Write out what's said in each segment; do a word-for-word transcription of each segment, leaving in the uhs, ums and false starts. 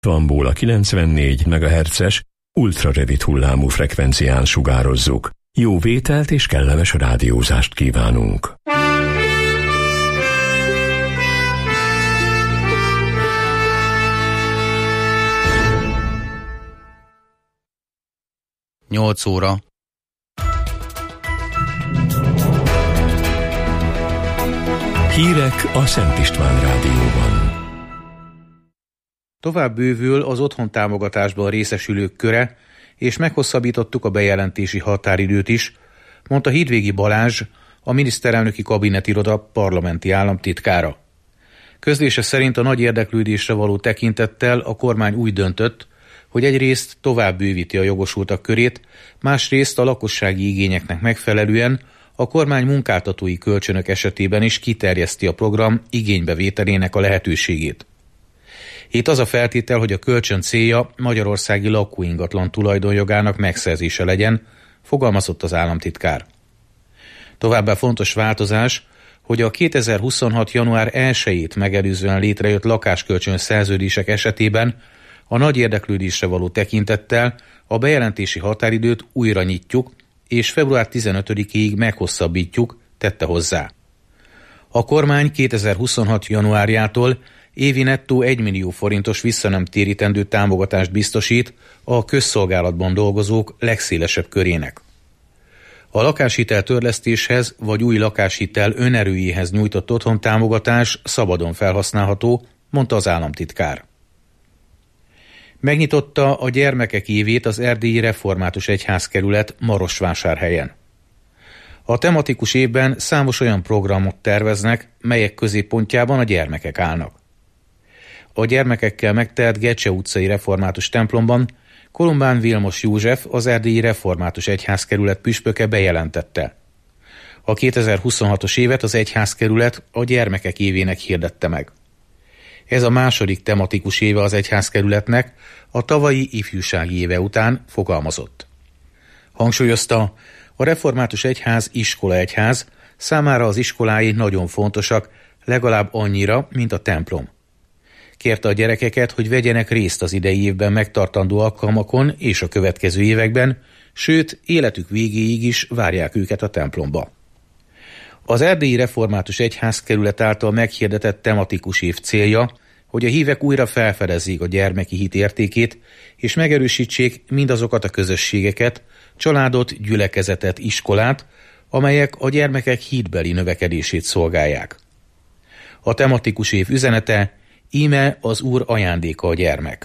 Vanból a kilencvennégy megahertzes ultrarövid hullámú frekvencián sugározzuk. Jó vételt és kellemes rádiózást kívánunk. nyolc óra. Hírek a Szent István Rádióban. Tovább bővül az otthontámogatásban részesülők köre, és meghosszabbítottuk a bejelentési határidőt is, mondta Hídvégi Balázs, a miniszterelnöki kabinetiroda parlamenti államtitkára. Közlése szerint a nagy érdeklődésre való tekintettel a kormány úgy döntött, hogy egyrészt tovább bővíti a jogosultak körét, másrészt a lakossági igényeknek megfelelően a kormány munkáltatói kölcsönök esetében is kiterjeszti a program igénybevételének a lehetőségét. Itt az a feltétel, hogy a kölcsön célja magyarországi lakóingatlan tulajdonjogának megszerzése legyen, fogalmazott az államtitkár. Továbbá fontos változás, hogy a kétezer-huszonhat. január elsejét megelőzően létrejött lakáskölcsön szerződések esetében a nagy érdeklődésre való tekintettel a bejelentési határidőt újra nyitjuk, és február tizenötödikéig meghosszabbítjuk, tette hozzá. A kormány kétezer-huszonhat. januárjától évi nettó egymillió forintos visszanemtérítendő támogatást biztosít a közszolgálatban dolgozók legszélesebb körének. A lakáshitel törlesztéshez vagy új lakáshitel önerőjéhez nyújtott otthontámogatás szabadon felhasználható, mondta az államtitkár. Megnyitotta a gyermekek évét az Erdélyi Református Egyházkerület Marosvásárhelyen. A tematikus évben számos olyan programot terveznek, melyek középpontjában a gyermekek állnak. A gyermekekkel megtelt Gecse utcai református templomban Kolombán Vilmos József, az Erdélyi Református Egyházkerület püspöke bejelentette. A kétezer-huszonhatos évet az egyházkerület a gyermekek évének hirdette meg. Ez a második tematikus éve az egyházkerületnek, a tavalyi ifjúsági éve után, fogalmazott. Hangsúlyozta, a Református Egyház iskolaegyház, számára az iskolái nagyon fontosak, legalább annyira, mint a templom. Kérte a gyerekeket, hogy vegyenek részt az idei évben megtartandó alkalmakon és a következő években, sőt, életük végéig is várják őket a templomba. Az Erdélyi Református Egyházkerület által meghirdetett tematikus év célja, hogy a hívek újra felfedezzék a gyermeki hit értékét, és megerősítsék mindazokat a közösségeket, családot, gyülekezetet, iskolát, amelyek a gyermekek hitbeli növekedését szolgálják. A tematikus év üzenete: íme az Úr ajándéka a gyermek.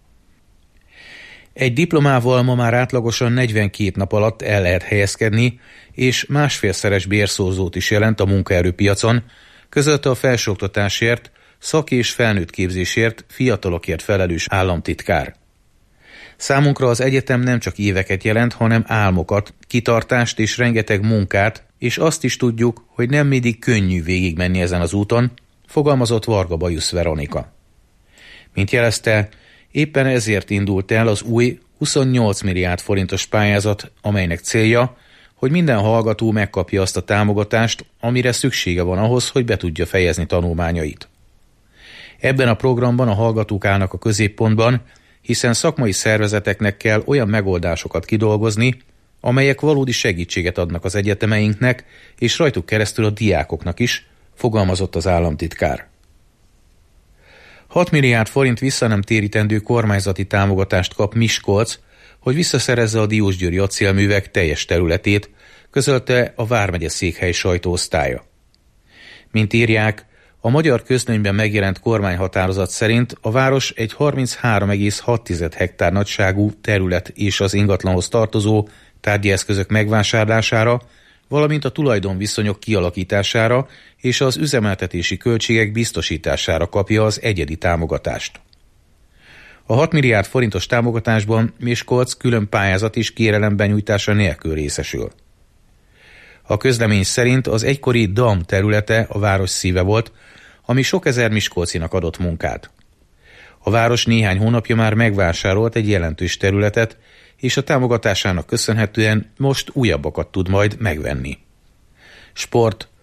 Egy diplomával ma már átlagosan negyvenkét nap alatt el lehet helyezkedni, és másfélszeres bérszózót is jelent a munkaerőpiacon, közölte a felsőoktatásért, szak- és felnőttképzésért, fiatalokért felelős államtitkár. Számunkra az egyetem nem csak éveket jelent, hanem álmokat, kitartást és rengeteg munkát, és azt is tudjuk, hogy nem mindig könnyű végigmenni ezen az úton, fogalmazott Varga Bajusz Veronika. Mint jelezte, éppen ezért indult el az új huszonnyolc milliárd forintos pályázat, amelynek célja, hogy minden hallgató megkapja azt a támogatást, amire szüksége van ahhoz, hogy be tudja fejezni tanulmányait. Ebben a programban a hallgatók állnak a középpontban, hiszen szakmai szervezeteknek kell olyan megoldásokat kidolgozni, amelyek valódi segítséget adnak az egyetemeinknek, és rajtuk keresztül a diákoknak is, fogalmazott az államtitkár. hat milliárd forint visszanemtérítendő kormányzati támogatást kap Miskolc, hogy visszaszerezze a diósgyőri acélművek teljes területét, közölte a vármegye székhely sajtóosztálya. Mint írják, a Magyar Közlönyben megjelent kormányhatározat szerint a város egy harminchárom egész hat hektár nagyságú terület és az ingatlanhoz tartozó tárgyi eszközök megvásárlására, valamint a tulajdonviszonyok kialakítására és az üzemeltetési költségek biztosítására kapja az egyedi támogatást. A hat milliárd forintos támogatásban Miskolc külön pályázat és kérelem benyújtása nélkül részesül. A közlemény szerint az egykori dam területe a város szíve volt, ami sok ezer miskolcinak adott munkát. A város néhány hónapja már megvásárolt egy jelentős területet, és a támogatásának köszönhetően most újabbakat tud majd megvenni. Sport.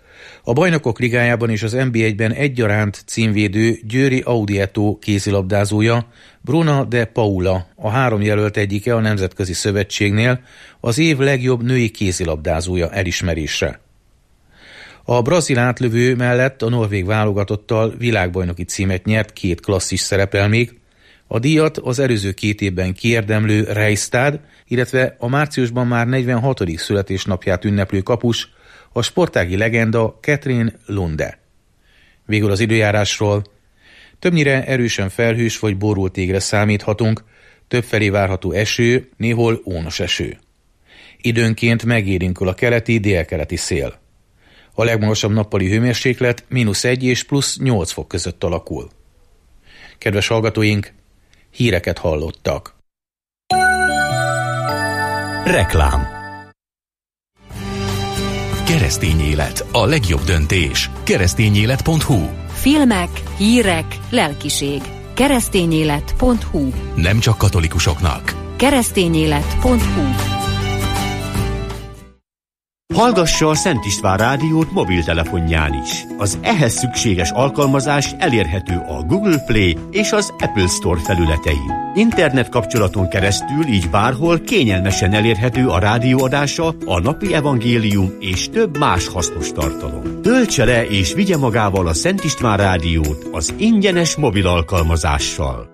A Bajnokok Ligájában és az en bé egyben egyaránt címvédő Győri Audietto kézilabdázója, Bruna de Paula, a három jelölt egyike a Nemzetközi Szövetségnél, az év legjobb női kézilabdázója elismerésre. A brazil átlövő mellett a norvég válogatottal világbajnoki címet nyert két klasszis szerepel még. A díjat az előző két évben kiérdemlő Reistad, illetve a márciusban már negyvenhatodik születésnapját ünneplő kapus, a sportági legenda Katrin Lunde. Végül az időjárásról. Többnyire erősen felhős vagy borult égre számíthatunk, többfelé várható eső, néhol ónos eső. Időnként megérinkül a keleti, délkeleti szél. A legmagasabb nappali hőmérséklet mínusz egy és plusz nyolc fok között alakul. Kedves hallgatóink, híreket hallottak. Reklám. Keresztény élet, a legjobb döntés. keresztényélet pont hu. Filmek, hírek, lelkiség. keresztényélet pont hu. Nem csak katolikusoknak. keresztényélet pont hu. Hallgassa a Szent István rádiót mobiltelefonján is. Az ehhez szükséges alkalmazás elérhető a Google Play és az Apple Store felületein. Internet kapcsolaton keresztül így bárhol kényelmesen elérhető a rádióadása, a napi evangélium és több más hasznos tartalom. Töltse le és vigye magával a Szent István rádiót az ingyenes mobil alkalmazással.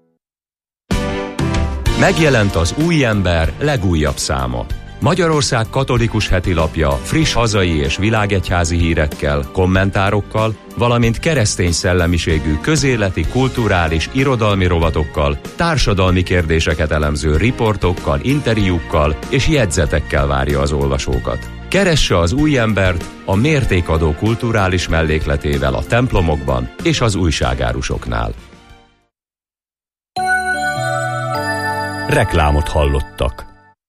Megjelent az Új Ember legújabb száma. Magyarország katolikus hetilapja friss hazai és világegyházi hírekkel, kommentárokkal, valamint keresztény szellemiségű közéleti, kulturális, irodalmi rovatokkal, társadalmi kérdéseket elemző riportokkal, interjúkkal és jegyzetekkel várja az olvasókat. Keresse az Új Embert a mértékadó kulturális mellékletével a templomokban és az újságárusoknál. Reklámot hallottak.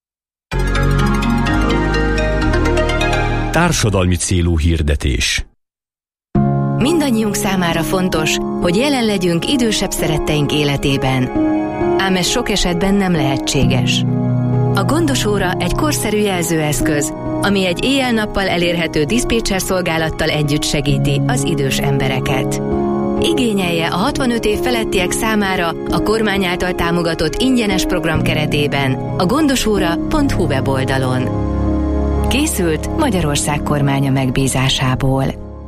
Társadalmi célú hirdetés. Mindannyiunk számára fontos, hogy jelen legyünk idősebb szeretteink életében. Ám ez sok esetben nem lehetséges. A Gondos Óra egy korszerű jelzőeszköz, ami egy éjjel-nappal elérhető diszpécser szolgálattal együtt segíti az idős embereket. Igényelje a hatvanöt év felettiek számára a kormány által támogatott ingyenes program keretében a gondosóra pont hu weboldalon. Készült Magyarország kormánya megbízásából.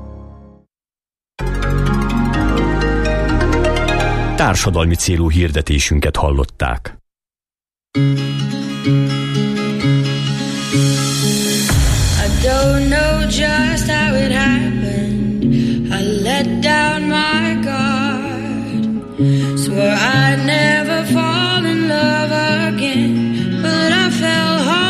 Társadalmi célú hirdetésünket hallották. I don't know just how it happened. I let down my guard. Swore I'd never fall in love again, but I fell hard.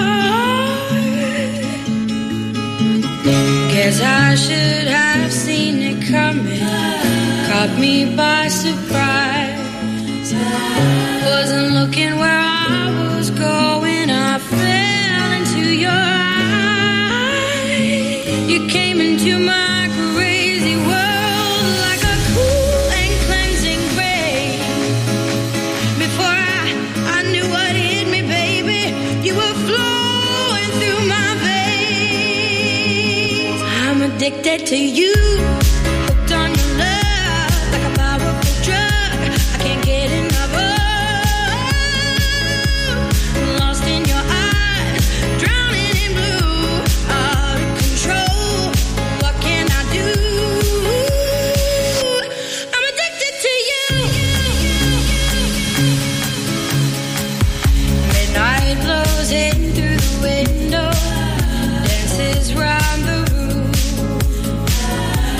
Guess I should have seen it coming. Caught me by surprise. Wasn't looking where I was going. I fell into your eyes. You came into my crazy world like a cool and cleansing rain. Before I, I knew what hit me, baby, you were flowing through my veins. I'm addicted to you. Hooked on your love like a powerful drug. I can't get enough of. Lost in your eyes, drowning in blue. Out of control, what can I do? I'm addicted to you. Midnight blows in through the window, dances round the room.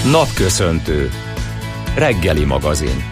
Napköszöntő. Reggeli magazin.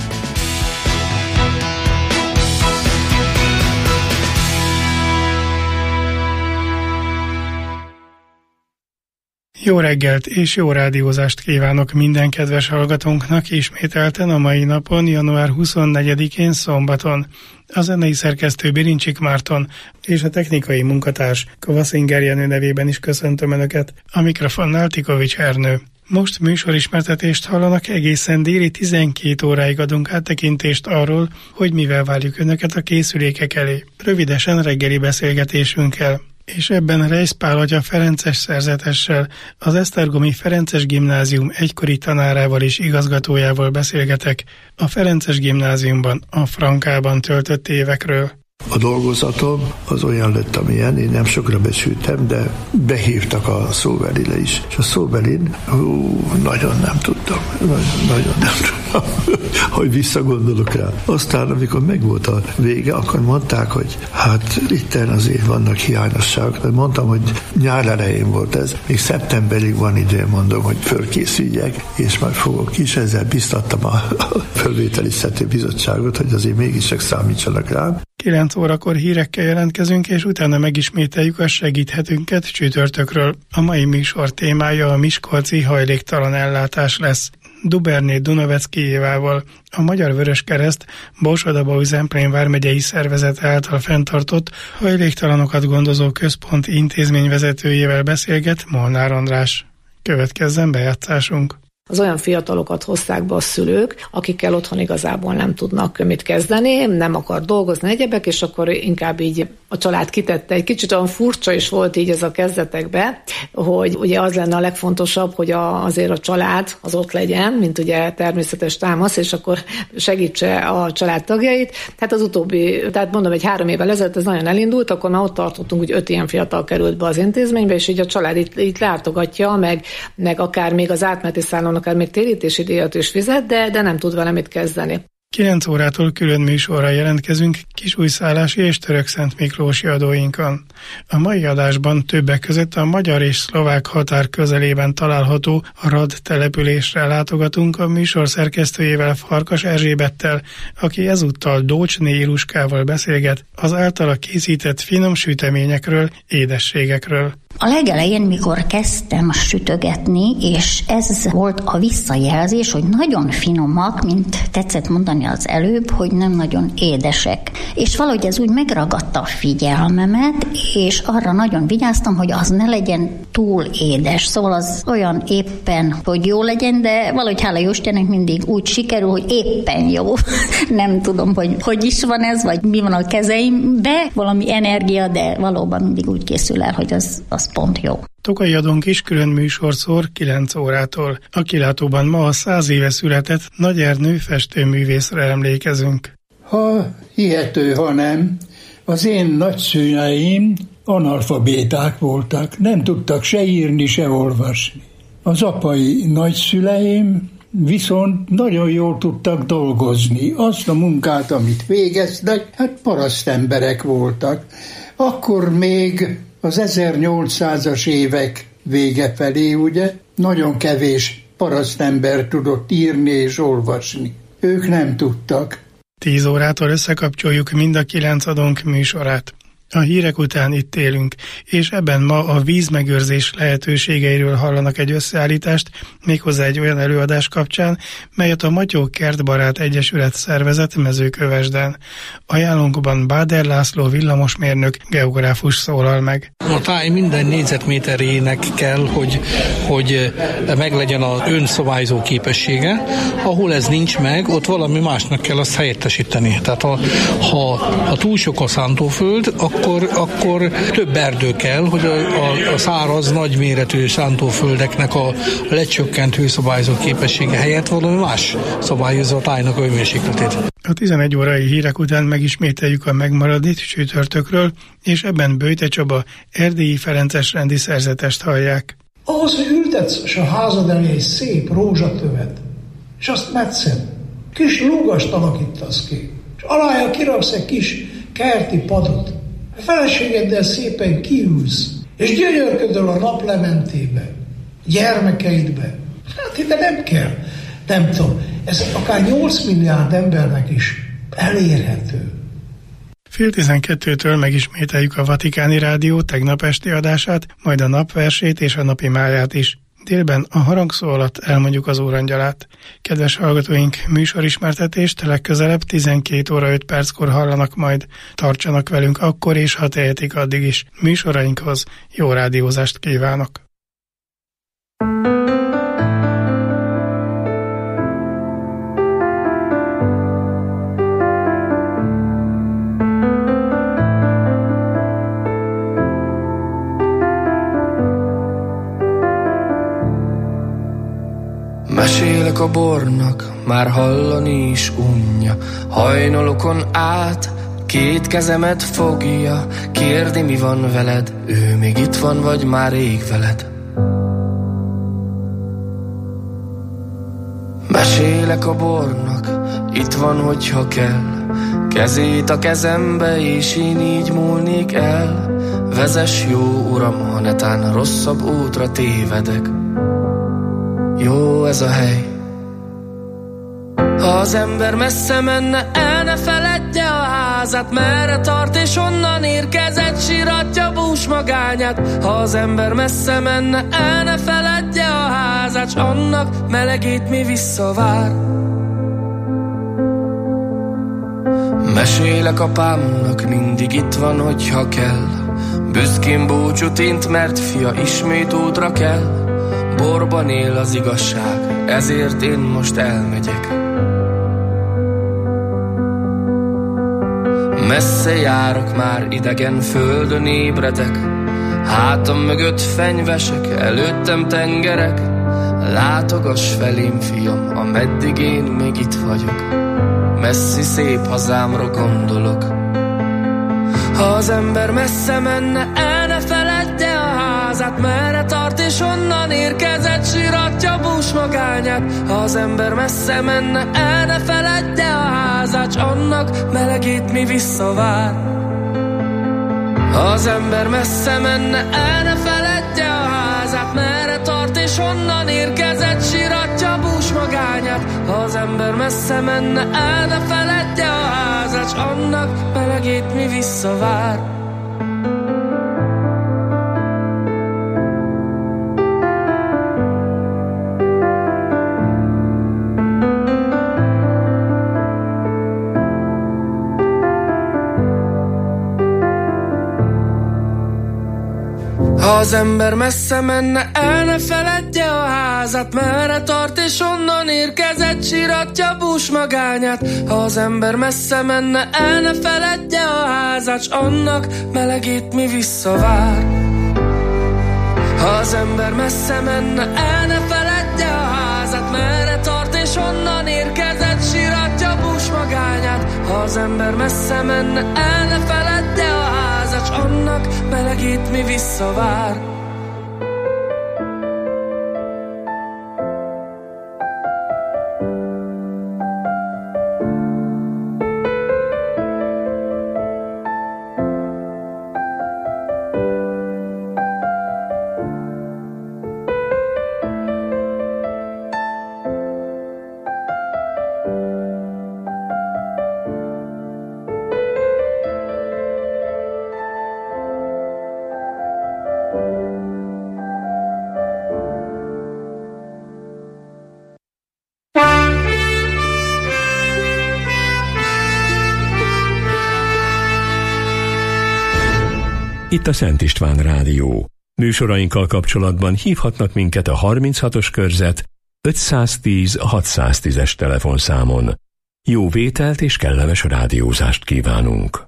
Jó reggelt és jó rádiózást kívánok minden kedves hallgatónknak ismételten a mai napon, január huszonnegyedikén szombaton. A zenei szerkesztő Birincsik Márton és a technikai munkatárs Kovaszinger Jenő nevében is köszöntöm Önöket. A mikrofonnál Tikovics Ernő. Most műsorismertetést hallanak, egészen déli tizenkét óráig adunk áttekintést arról, hogy mivel várjuk Önöket a készülékek elé. Rövidesen reggeli beszélgetésünkkel. És ebben Reisz Pál atya ferences szerzetessel, az Esztergomi Ferences Gimnázium egykori tanárával és igazgatójával beszélgetek a Ferences Gimnáziumban, a Frankában töltött évekről. A dolgozatom az olyan lett, amilyen, én nem sokra becsültem, de behívtak a szóbelire is. És a szóbelin, hú, nagyon nem tudtam, nagyon, nagyon nem tudtam, hogy visszagondolok rá. Aztán, amikor megvolt a vége, akkor mondták, hogy hát itten azért vannak hiányosságok. Mondtam, hogy nyár elején volt ez. Még szeptemberig van idő, mondom, hogy fölkészüljek, és majd fogok is. Ezzel biztattam a fölvételiztető bizottságot, hogy azért mégiscsak számítsanak rám. kilenc órakor hírekkel jelentkezünk, és utána megismételjük a segíthetünket csütörtökről. A mai műsor témája a miskolci hajléktalan ellátás lesz. Duberné Dunovecki-évával, a Magyar Vöröskereszt Borsod-Abaúj-Zemplén vármegyei szervezet által fenntartott hajléktalanokat gondozó központ intézményvezetőjével beszélget Molnár András. Következzen bejátszásunk. Az olyan fiatalokat hozták be a szülők, akikkel otthon igazából nem tudnak mit kezdeni, nem akar dolgozni egyebek, és akkor inkább így a család kitette. Egy kicsit olyan furcsa is volt így ez a kezdetekben, hogy ugye az lenne a legfontosabb, hogy a, azért a család az ott legyen, mint ugye természetes támasz, és akkor segítse a család tagjait. Tehát az utóbbi, tehát mondom, egy három évvel ezelőtt ez nagyon elindult, akkor már ott tartottunk, hogy öt ilyen fiatal került be az intézménybe, és így a család itt, itt látogatja, meg, meg akár még az átmeneti szállón akár még térítési díjat is fizet, de, de nem tud vele mit kezdeni. kilenc órától külön műsorra jelentkezünk Kisújszállási és Törökszent Miklósi adóinkon. A mai adásban többek között a magyar és szlovák határ közelében található Rad településre látogatunk a műsor szerkesztőjével, Farkas Erzsébettel, aki ezúttal Dócsné Iluskával beszélget az általa készített finom süteményekről, édességekről. A legelején, mikor kezdtem sütögetni, és ez volt a visszajelzés, hogy nagyon finomak, mint tetszett mondani az előbb, hogy nem nagyon édesek. És valahogy ez úgy megragadta a figyelmemet, és arra nagyon vigyáztam, hogy az ne legyen túl édes. Szóval az olyan éppen, hogy jó legyen, de valahogy hála Jóistennek mindig úgy sikerül, hogy éppen jó. Nem tudom, hogy hogy is van ez, vagy mi van a kezeimbe, valami energia, de valóban mindig úgy készül el, hogy az, az pont jó. Tokai Adónk is külön műsor szór kilenc órától. A kilátóban ma a száz éve született Nagy Ernő festőművészre emlékezünk. Ha hihető, ha nem, az én nagyszüleim analfabéták voltak, nem tudtak se írni, se olvasni. Az apai nagyszüleim viszont nagyon jól tudtak dolgozni. Azt a munkát, amit végeztek, hát parasztemberek voltak. Akkor még az ezernyolcszázas évek vége felé, ugye, nagyon kevés parasztember tudott írni és olvasni. Ők nem tudtak. Tíz órától összekapcsoljuk mind a kilenc adónk műsorát. A hírek után itt élünk, és ebben ma a vízmegőrzés lehetőségeiről hallanak egy összeállítást, méghozzá egy olyan előadás kapcsán, melyet a Matyó Kertbarát Egyesület szervezett Mezőkövesden. Ajánlónkban Báder László villamosmérnök, geográfus szólal meg. A táj minden négyzetméterének kell, hogy, hogy meglegyen az önszabályzó képessége. Ahol ez nincs meg, ott valami másnak kell azt helyettesíteni. Tehát ha, ha, ha túl sok a szántóföld, akkor, akkor több erdő kell, hogy a, a, a száraz, nagyméretű szántóföldeknek a lecsökkent hőszabályzó képessége helyett valami más szabályozza a tájnak a hőmérsékletét. A tizenegy órai hírek után megismételjük a megmaradit csütörtökről, és ebben Böjte Csaba erdélyi ferences rendi szerzetest hallják. Ahhoz, hogy ültetsz a házad elé egy szép rózsatövet, és azt metszed, kis lúgast alakítasz ki, és alája kiraksz egy kis kerti padot, a feleségeddel szépen kiülsz, és gyönyörködöl a naplementébe, gyermekeidbe, Hát ide nem kell. Nem tudom, ez akár nyolc milliárd embernek is elérhető. Fél tizenkettőtől megismételjük a Vatikáni Rádió tegnap esti adását, majd a napversét és a napi máját is. Délben a harangszó alatt elmondjuk az órangyalát. Kedves hallgatóink, műsorismertetést legközelebb tizenkét óra öt perckor hallanak majd. Tartsanak velünk akkor és ha tehetik addig is. Műsorainkhoz jó rádiózást kívánok! Mesélek a bornak, már hallani is unja, hajnalokon át két kezemet fogja, kérdi mi van veled, ő még itt van vagy már rég veled. Mesélek a bornak, itt van hogyha kell, kezét a kezembe és én így múlnék el. Vezess jó uram, ha netán rosszabb útra tévedek. Jó ez a hely. Ha az ember messze menne, el ne feledje a házát, merre tart és onnan érkezett, síratja bús magányát. Ha az ember messze menne, el ne feledje a házát, s annak melegét mi visszavár. Mesélek apámnak, mindig itt van, hogyha kell, büszkén búcsút int, mert fia ismét útra kell. Borban él az igazság, ezért én most elmegyek. Messze járok, már idegen földön ébredek, hátam mögött fenyvesek, előttem tengerek. Látogass felém, fiam, ameddig én még itt vagyok, messzi szép hazámra gondolok. Ha az ember messze menne, el ne feledje a házát, merre tart és onnan érkezett, síratja bús magányát. Ha az ember messze menne, el ne feledje a házát, s annak melegét mi visszavár. Ha az ember messze menne, el ne feledje a házát, merre tart és onnan érkezett, síratja bús magányát. Ha az ember messze menne, el ne feledje a házát, s annak melegét mi visszavár. Ha az ember messze menne, el ne feledje a házát, merre tart és onnan érkezett, síratja bús magányát. Ha az ember messze menne, el ne feledje a házát, s annak melegét mi visszavár. Ha az ember messze menne, el ne feledje a házát, merre tart és onnan érkezett, síratja bús magányát. Ha az ember messze menne, el ne feledje a házát, s annak melegét mi visszavár. Itt a Szent István Rádió. Műsorainkkal kapcsolatban hívhatnak minket a harminchatos körzet ötszáztíz hatszáztízes telefonszámon. Jó vételt és kellemes rádiózást kívánunk!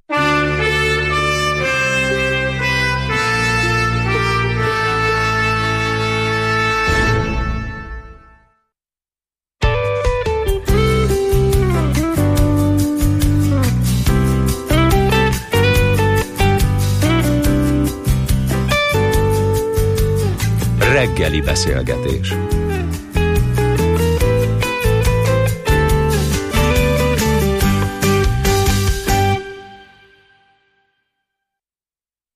Reggeli beszélgetés.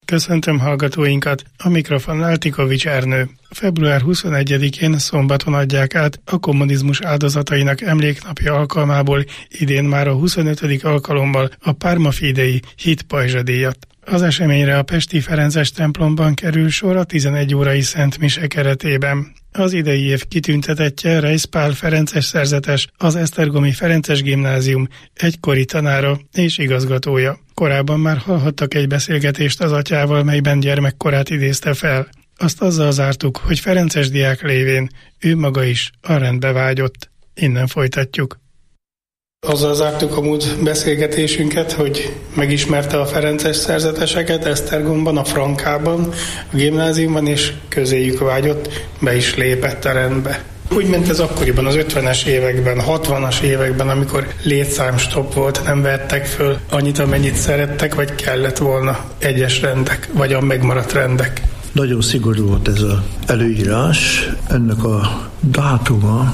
Köszöntöm hallgatóinkat, a mikrofonnál Tikovics Ernő. február huszonegyedikén szombaton adják át a kommunizmus áldozatainak emléknapja alkalmából idén már a huszonötödik alkalommal a Parma Fidei hit pajzsadíjat. Az eseményre a pesti Ferences templomban kerül sor a tizenegy órai Szent Mise keretében. Az idei év kitüntetettje Reisz Pál ferences szerzetes, az Esztergomi Ferences Gimnázium egykori tanára és igazgatója. Korábban már hallhattak egy beszélgetést az atyával, melyben gyermekkorát idézte fel. Azt azzal zártuk, hogy ferences diák lévén ő maga is a rendbe vágyott. Innen folytatjuk. Azzal zártuk a múlt beszélgetésünket, hogy megismerte a ferences szerzeteseket Esztergomban, a Frankában, a gimnáziumban, és közéjük vágyott, be is lépett a rendbe. Úgy ment ez akkoriban, az ötvenes években, hatvanas években, amikor létszámstopp volt, nem vettek föl annyit, amennyit szerettek, vagy kellett volna egyes rendek, vagy a megmaradt rendek. Nagyon szigorú volt ez az előírás. Ennek a dátuma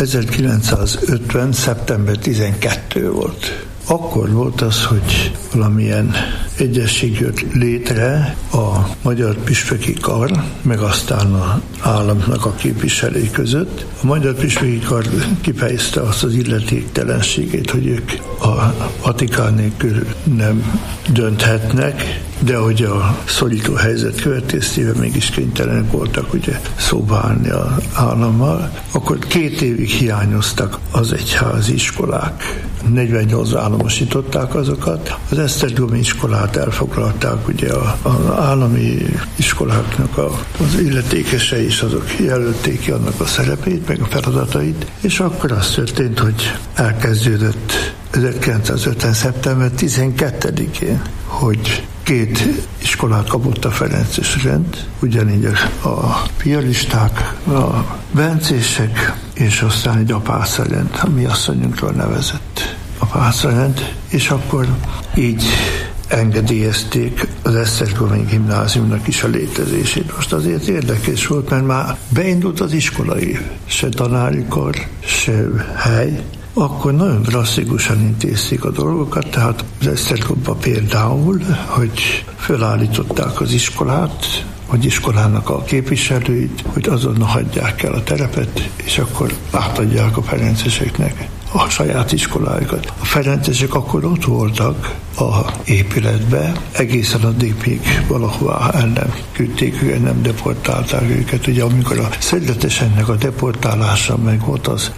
ezerkilencszázötven. szeptember tizenkettő volt. Akkor volt az, hogy valamilyen egyesség jött létre a Magyar Püspöki Kar, meg aztán az államnak a képviselői között. A Magyar Püspöki Kar kifejezte azt az illetéktelenségét, hogy ők a Vatikán nélkül nem dönthetnek, de hogy a szorító helyzet következtében mégis kénytelenek voltak ugye szóba állni az állammal, akkor két évig hiányoztak az egyházi iskolák. negyvennyolc államosították azokat. Az esztergomi iskolát elfoglalták, ugye az állami iskoláknak a, az illetékesei is azok jelölték ki annak a szerepét, meg a feladatait, és akkor az történt, hogy elkezdődött ezerkilencszázötven. szeptember tizenkettedikén, hogy két iskolát kapott a ferences rend, ugyanígy a piaristák, a bencések, és aztán egy apásza rend, ami asszonyunkról nevezett apásza rend, és akkor így engedélyezték az Esztergomi Gimnáziumnak is a létezését. Most azért érdekes volt, mert már beindult az iskolai, se tanári kar, se hely, akkor nagyon drasztikusan intézték a dolgokat, tehát az Esztergomban például, hogy felállították az iskolát, hogy iskolának a képviselőit, hogy azonnal hagyják el a terepet, és akkor átadják a ferenceseknek a saját iskolájukat. A ferencesek akkor ott voltak a épületbe, egészen addig még valahová el nem küldték őket, nem deportálták őket. Ugye amikor a szegletesennek a deportálása meg volt az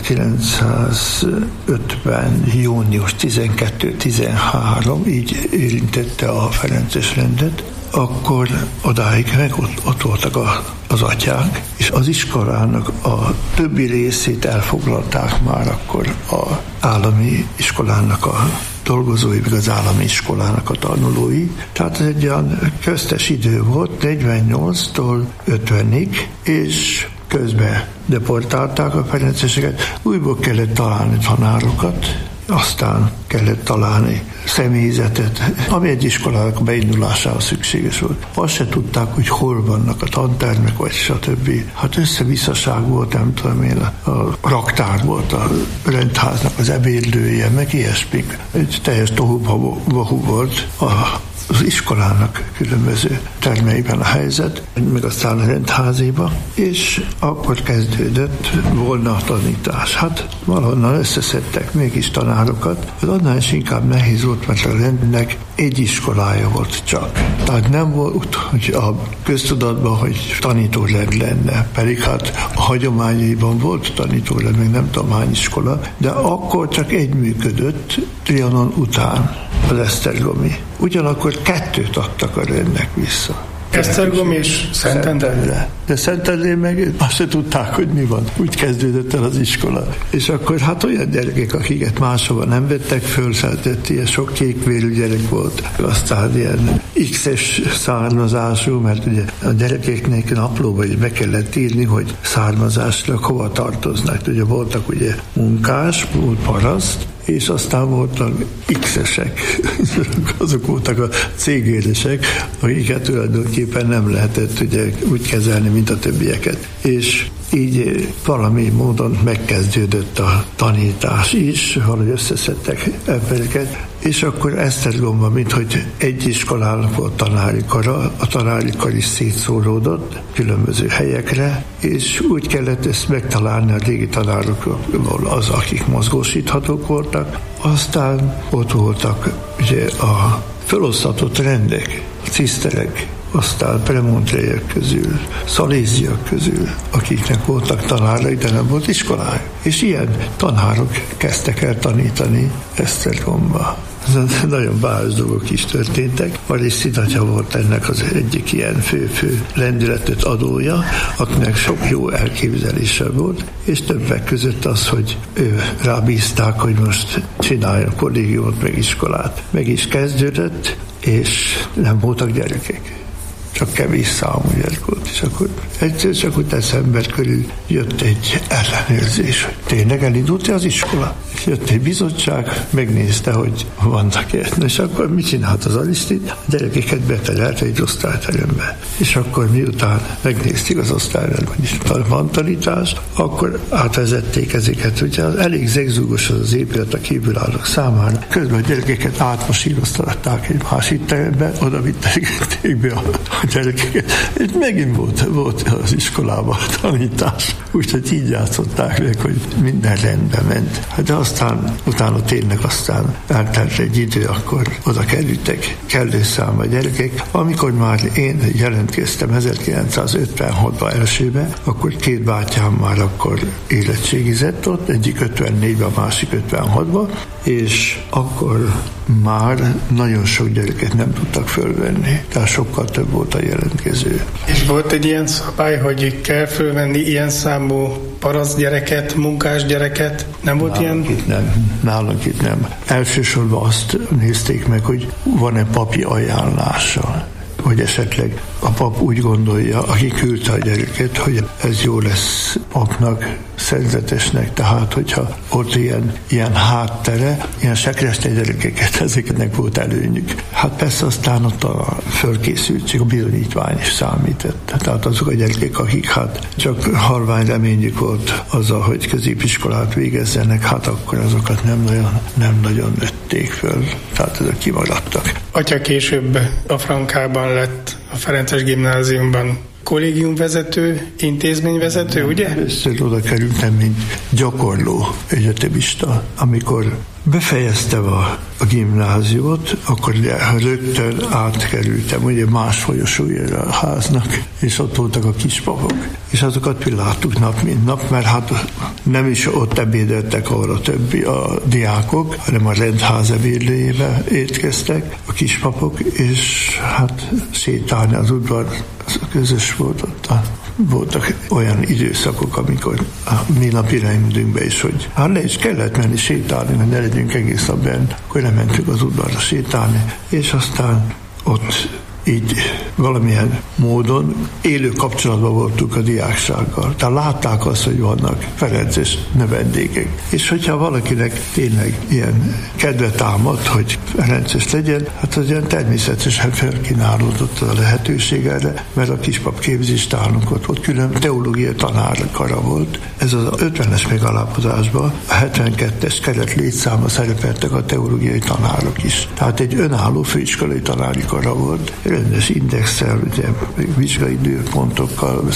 ezerkilencszázötven. június tizenkettő tizenhárom, így érintette a ferences rendet, akkor odáig meg ott, ott voltak a, az atyák, és az iskolának a többi részét elfoglalták már akkor az állami iskolának a dolgozói, meg az állami iskolának a tanulói. Tehát ez egy olyan köztes idő volt, negyvennyolctól ötvenig, és közben deportálták a ferenceseket, újból kellett találni tanárokat, aztán kellett találni személyzetet, ami egy iskolának beindulásához szükséges volt. Azt se tudták, hogy hol vannak a tantermek, vagy stb. Hát összevisszaság volt, nem tudom én, a raktár volt a rendháznak az ebédlője, meg ilyesmik. Egy teljes tohu-vahu volt a az iskolának különböző termeiben a helyzet, meg aztán a rendháziba, és akkor kezdődött volna a tanítás. Hát valahonnan összeszedtek mégis tanárokat, az annál is inkább nehéz volt, mert a rendnek egy iskolája volt csak. Tehát nem volt, hogy a köztudatban, hogy tanítórend lenne, pedig hát a hagyományaiban volt tanítórend, még nem tudom hány iskola, de akkor csak egy működött Trianon után, az esztergomi. Ugyanakkor kettőt adtak a rendnek vissza. Esztergom és Szentendre. De Szentendre meg azt se tudták, hogy mi van. Úgy kezdődött el az iskola. És akkor hát olyan gyerekek, akiket máshova nem vettek föl, tehát ilyen sok kékvérű gyerek volt. Aztán ilyen X-es származású, mert ugye a gyerekeknek naplóba be kellett írni, hogy származásra hova tartoznak. Ugye voltak ugye munkás, volt paraszt, és aztán voltak X-esek. Azok voltak a cégéresek, akiket tulajdonképpen nem lehetett ugye úgy kezelni, mint a többieket. És így valami módon megkezdődött a tanítás is, valahogy összeszedtek embereket, és akkor Esztergomban, minthogy egy iskolának volt tanári kara, a tanári kar is szétszóródott különböző helyekre, és úgy kellett ezt megtalálni a régi tanárokból az, akik mozgósíthatók voltak. Aztán ott voltak ugye a felosztatott rendek, ciszterek, aztán premontréiek közül, szaléziak közül, akiknek voltak tanárai, de nem volt iskolája. És ilyen tanárok kezdtek el tanítani Esztergomba. Nagyon bájos dolgok is történtek. Maris Szidatya volt ennek az egyik ilyen fő-fő lendületet adója, akinek sok jó elképzelése volt, és többek között az, hogy ő rábízták, hogy most csinálja kollégiumot, meg iskolát. Meg is kezdődött, és nem voltak gyerekek. Csak kevés számú gyerek volt, és akkor egyszer csak úgy ember körül jött egy ellenőrzés, hogy tényleg elindult-e az iskola? És jött egy bizottság, megnézte, hogy vannak ilyet. És akkor mit csinált az Arisztid? A gyerekeket beterelte egy osztályterembe. És akkor miután megnézték az osztályteremben, hogy van tanítás, akkor átvezették ezeket. Ugye elég zegzúgos az az épület a kívülállók számára. Közben a gyerekeket átmasíroztatták egy másik terembe, oda vitték be a a gyerekeket, és megint volt, volt az iskolában tanítás. Úgyhogy így játszották meg, hogy minden rendben ment. De aztán, utána tényleg aztán eltelt egy idő, akkor oda kerültek kellő számba gyerekek. Amikor már én jelentkeztem ezerkilencszázötvenhatban elsőben, akkor két bátyám már akkor érettségizett ott, egyik ötvennégyben, a másik ötvenhatban, és akkor már nagyon sok gyereket nem tudtak fölvenni, tehát sokkal több volt a jelentkező. És volt egy ilyen szabály, hogy kell fölvenni ilyen számú paraszt gyereket, munkás gyereket? Nem volt nálunk ilyen? Itt nem, nálunk itt nem. Elsősorban azt nézték meg, hogy van-e papi ajánlása, hogy esetleg a pap úgy gondolja, aki küldte a gyereket, hogy ez jó lesz papnak, szerzetesnek, tehát hogyha ott ilyen, ilyen háttere, ilyen sekreste gyerekeket, ezeknek volt előnyük. Hát persze aztán ott a fölkészültség, a bizonyítvány is számított. Tehát azok a gyerekek, akik hát csak halvány reményük volt azzal, hogy középiskolát végezzenek, hát akkor azokat nem nagyon, nem nagyon nőtték föl. Tehát ezek kimaradtak. Atya később a Frankában lett a Ferences gimnáziumban kollégiumvezető, intézményvezető, ugye? Először oda kerültem, mint gyakorló egyetemista. Amikor befejeztem a, a gimnáziót, akkor rögtön átkerültem, ugye más folyosójára a háznak, és ott voltak a kispapok. És azokat láttuk nap, mint nap, mert hát nem is ott ebédeltek, ahol a többi a diákok, hanem a rendház ebédlőjébe étkeztek a kispapok, és hát sétálni az udvar, az közös volt ott a voltak olyan időszakok, amikor a mi napi rendünkben is, hogy hát le is kellett menni sétálni, mert ne legyünk egész nap bent, akkor lementünk az udvarra sétálni, és aztán ott így valamilyen módon élő kapcsolatban voltunk a diáksággal. Tehát látták azt, hogy vannak ferences növendékek. És hogyha valakinek tényleg ilyen kedve támad, hogy ferences legyen, hát az ilyen természetesen felkínálódott a lehetőség erre, mert a kispap képzést nálunk ott volt, külön teológiai tanárkara volt. Ez az ötvenes megalapozásban a hetvenkettes keret létszáma szerepeltek a teológiai tanárok is. Tehát egy önálló főiskolai tanári kara volt, rendes indexel, ugye, vizsgai időpontokkal,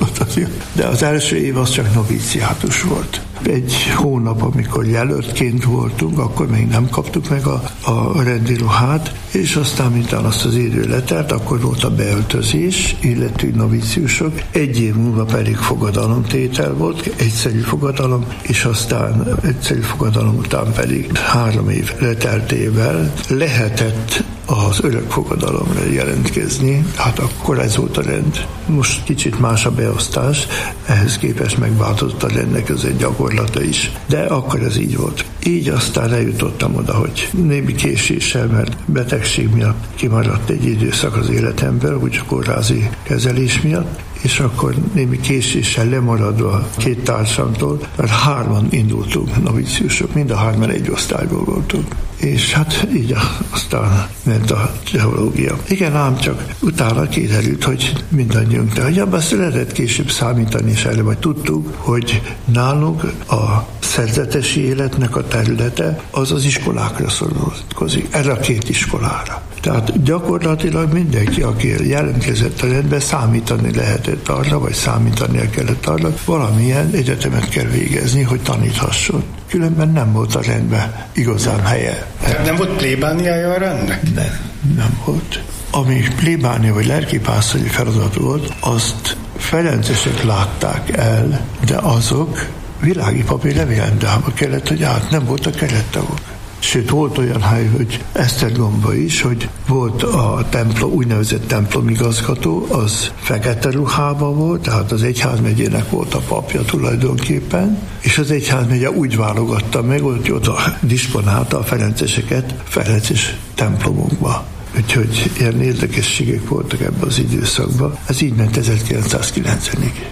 de az első év az csak novíciátus volt. Egy hónap, amikor jelöltként voltunk, akkor még nem kaptuk meg a, a rendiruhát, és aztán, mintán azt az idő letelt, akkor volt a beöltözés, illető novíciusok, egy év múlva pedig fogadalomtétel volt, egyszerű fogadalom, és aztán egyszerű fogadalom után pedig három év leteltével lehetett az örök fogadalomra jelentkezni, hát akkor ez volt a rend. Most kicsit más a beosztás, ehhez képest megváltozott a rendnek az egy gyakorlata is, de akkor ez így volt. Így aztán eljutottam oda, hogy némi késéssel, mert betegség miatt kimaradt egy időszak az életemből, úgy kórházi kezelés miatt, és akkor némi késéssel lemaradva két társamtól, mert hárman indultunk novíciusok, mind a hárman egy osztályból voltunk. És hát így aztán ment a geológia. Igen, ám csak utána kiderült, hogy mindannyiunk, de hogy abban lehetett később számítani, és erre majd tudtuk, hogy nálunk a szerzetesi életnek a területe az az iskolákra szorulkozik, erre a két iskolára. Tehát gyakorlatilag mindenki, aki jelentkezett a rendbe, számítani lehetett arra, vagy számítania kellett arra, valamilyen egyetemet kell végezni, hogy taníthasson. Különben nem volt a rendben igazán helye. Tehát nem volt plébániája a rendnek? Nem, nem volt. Ami plébánia vagy lelkipásztori feladat volt, azt ferencesek látták el, de azok világi papír levélendába kellett, hogy át nem voltak kerettagok. Sőt, volt olyan hely, hogy Esztergomba is, hogy volt a templom, úgynevezett templomigazgató, az fekete ruhában volt, tehát az egyházmegyének volt a papja tulajdonképpen, és az egyházmegye úgy válogatta meg, hogy oda disponálta a ferenceseket ferences templomunkba. Úgyhogy ilyen érdekességek voltak ebben az időszakban. Ez így ment ezerkilencszázkilencvenig.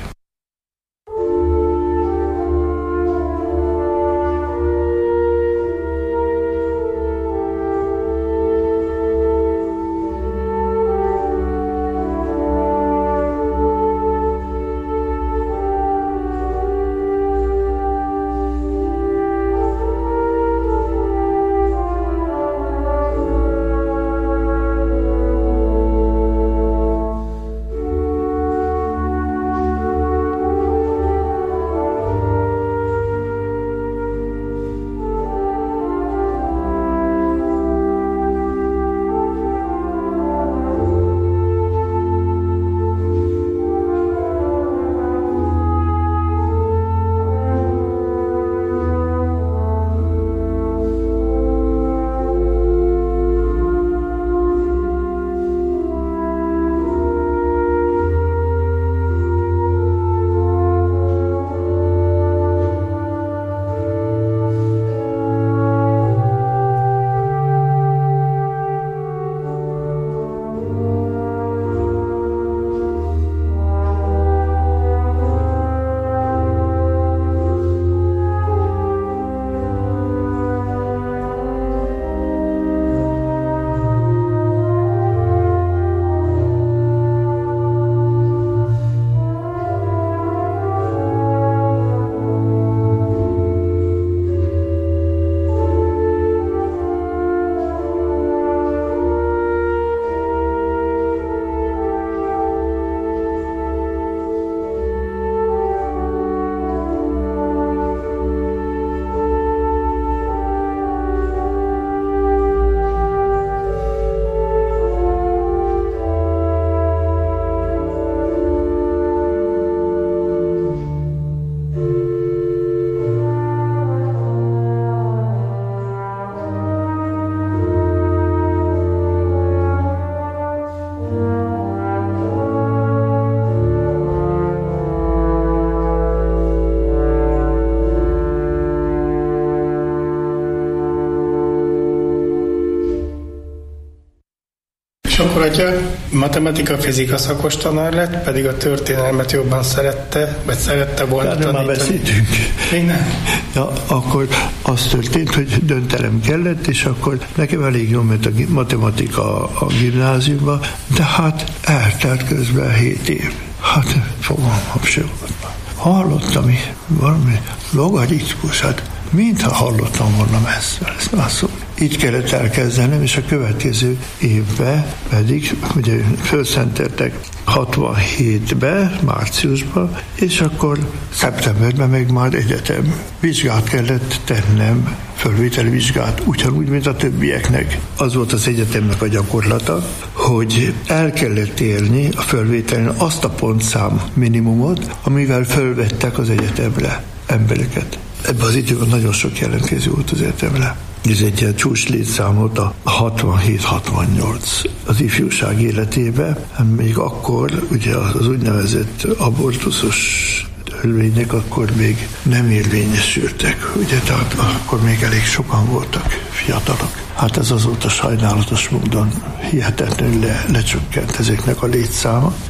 És akkor, hogyha matematika-fizika szakos tanár lett, pedig a történelmet jobban szerette, vagy szerette volna tanítani. Már beszéltünk. Még nem? Ja, akkor az történt, hogy döntelem kellett, és akkor nekem elég jól ment a matematika a gimnáziumban, de hát eltelt közben hét év. Hát fogalmam sem volt. Hallottam valami logaritmus, hát mintha hallottam volna messzel, ezt már szó. Így kellett elkezdenem, és a következő évben pedig, ugye felszenteltek hatvanhétben, márciusban, és akkor szeptemberben meg már egyetem vizsgát kellett tennem, fölvételi vizsgát, ugyanúgy, mint a többieknek. Az volt az egyetemnek a gyakorlata, hogy el kellett érni a fölvételen azt a pontszám minimumot, amivel fölvettek az egyetemre embereket. Ebben az időben nagyon sok jelentkező volt az egyetemre. Ez egy ilyen csúcs létszám volt a hatvanhét hatvannyolc az ifjúság életében. Még akkor ugye az úgynevezett abortuszos törvények akkor még nem érvényesültek, ugye, tehát akkor még elég sokan voltak fiatalok. Hát ez azóta sajnálatos módon hihetetlenül le, lecsökkent ezeknek a létszáma,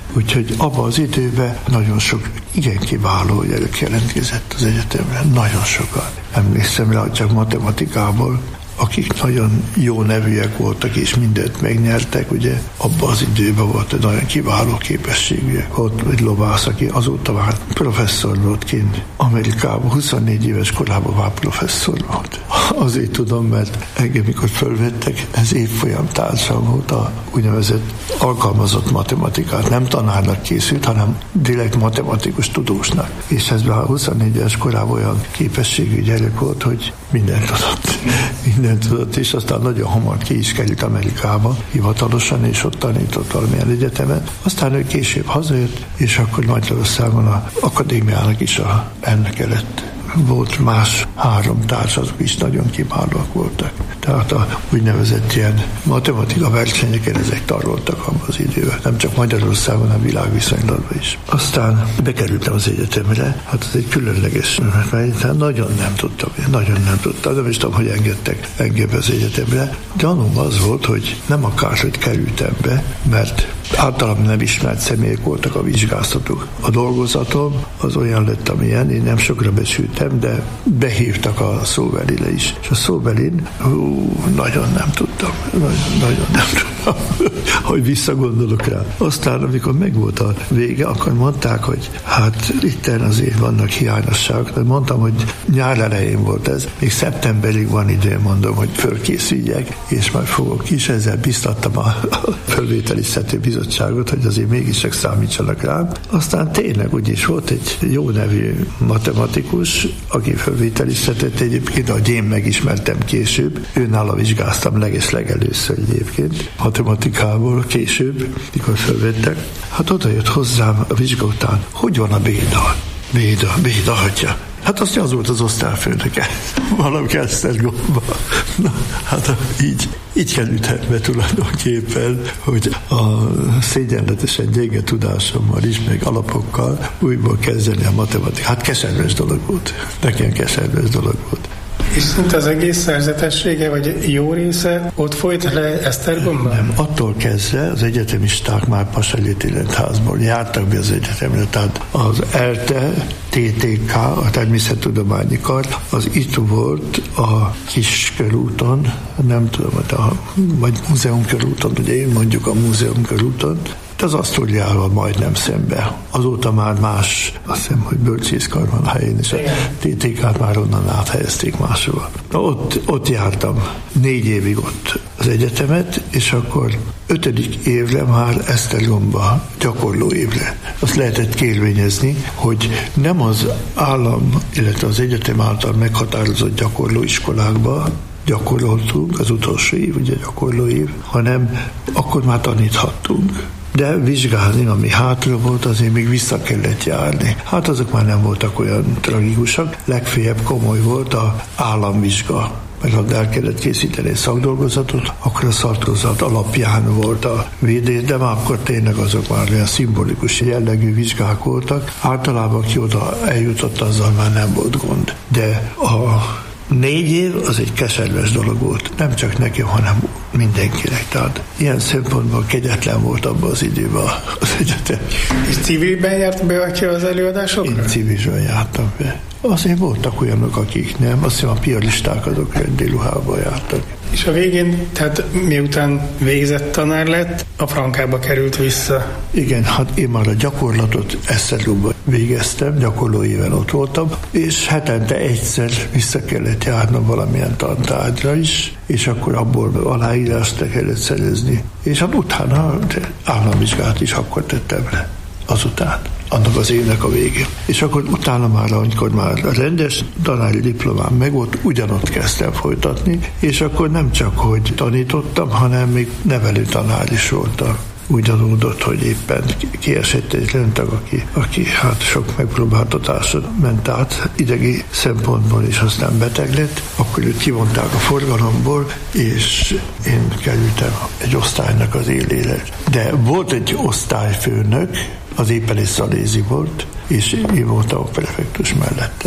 Úgyhogy abban az időben nagyon sok igen kiváló gyerek jelentkezett az egyetemre, nagyon sokan. Emlékszem rá, csak matematikából, akik nagyon jó nevűek voltak, és mindent megnyertek, ugye abban az időben volt egy nagyon kiváló képességűek. Ott egy lovász, aki azóta már professzor volt kint Amerikában, huszonnégy éves korában már professzor volt. Azért tudom, mert engem, mikor fölvettek, ez évfolyam társam volt a úgynevezett alkalmazott matematikát. Nem tanárnak készült, hanem direkt matematikus tudósnak. És ez már huszonnégy éves korában olyan képességű gyerek volt, hogy mindent tudott. Mindent tudott, és aztán nagyon hamar ki is került Amerikába hivatalosan, és ott tanított valamilyen egyetemen. Aztán ő később hazajött, és akkor Magyarországon az akadémiának is a elnöke lett. Volt más három társ, azok is nagyon kiválóak voltak. Tehát a úgynevezett ilyen matematika versenyeken ezek taroltak abban az időben. Nem csak Magyarországon, hanem világviszonylatban is. Aztán bekerültem az egyetemre, hát ez egy különleges, mert nagyon nem tudtam, nagyon nem tudtam, nem is tudom, hogy engedtek engem az egyetemre. De annól az volt, hogy nem akárhogy kerültem be, mert általában nem ismert személyek voltak a vizsgáztatók. A dolgozatom az olyan lett, amilyen, én nem sokra becsültem, de behívtak a szóbelire is. És a szóbelin, hú, nagyon nem tudtam, nagyon, nagyon nem tudtam, hogy visszagondolok rá. Aztán, amikor megvolt a vége, akkor mondták, hogy hát itten azért vannak hiányosságok. De mondtam, hogy nyár elején volt ez, még szeptemberig van idő, mondom, hogy fölkészüljek, és majd fogok is, ezzel biztattam a fölvételiztető bizottságot, hogy azért mégiscsak számítsanak rám. Aztán tényleg úgyis volt egy jó nevű matematikus, aki fölvételiztetett egyébként, ahogy én megismertem később. Őnála vizsgáztam leges-legelőször egyébként, matematikából később, mikor fölvettek. Hát oda jött hozzám a vizsga után, hogy van a Béda? Béda, Béda hatja. Hát azt az volt az osztályfőnöke, valami Esztergomba. Na, hát így, így kerültem be tulajdonképpen, hogy a szégyenletesen gyenge tudásommal is, meg alapokkal újból kezdeni a matematikát. Hát keserves dolog volt. Nekem keserves dolog volt. És szinte az egész szerzetessége, vagy jó része ott folyt le Esztergomban? Nem, attól kezdve az egyetemisták már Passagyéti rendházból jártak be az egyetemre, tehát az ELTE, té té ká, a Természettudományi Kar, az itt volt a Kiskörúton, nem tudom, a, vagy Múzeumkörúton, ugye én mondjuk a Múzeumkörúton, az Asztóriával majdnem szembe. Azóta már más, azt hiszem, hogy bölcsészkar van a helyén, és a té té ká-t már onnan áthelyezték máshova. Ott, ott jártam négy évig ott az egyetemet, és akkor ötödik évre már Esztergomba gyakorló évre. Azt lehetett kérvényezni, hogy nem az állam, illetve az egyetem által meghatározott gyakorlóiskolákba gyakoroltunk, az utolsó év, ugye gyakorló év, hanem akkor már taníthattunk. De vizsgálni, ami hátra volt, azért még vissza kellett járni. Hát azok már nem voltak olyan tragikusak. Legfeljebb komoly volt az államvizsga. Mert ha el kellett készíteni egy szakdolgozatot, akkor a szakdolgozat alapján volt a védés, de már akkor tényleg azok már olyan szimbolikus jellegű vizsgák voltak. Általában ki oda eljutott, azzal már nem volt gond. De a négy év az egy keserves dolog volt. Nem csak neki, hanem mindenkinek. Tehát ilyen szempontból kegyetlen volt abban az időben az egyetem. És civilben járt be atya az előadásokra? Én civilben jártam be. Azért voltak olyanok, akik nem. Azt hiszem a piaristák azok rendéruhában jártak. És a végén, tehát miután végzett tanár lett, a Frankába került vissza. Igen, hát én már a gyakorlatot Esztergomban végeztem, gyakorló éven ott voltam, és hetente egyszer vissza kellett járnom valamilyen tantárgyra is, és akkor abból aláírást kellett szerezni. És hát utána államvizsgát is akkor tettem le. Azután, annak az évnek a végén. És akkor utána már, amikor már a rendes tanári diplomám meg volt, ugyanott kezdtem folytatni, és akkor nem csak, hogy tanítottam, hanem még nevelő tanár is voltam. Úgy adódott, hogy éppen kiesett egy rendtag, aki, aki hát sok megpróbáltatáson ment át idegi szempontból, és aztán beteg lett, akkor őt kivonták a forgalomból, és én kerültem egy osztálynak az élére. De volt egy osztályfőnök, az éppen egy szalézi volt, és én voltam a prefektus mellette.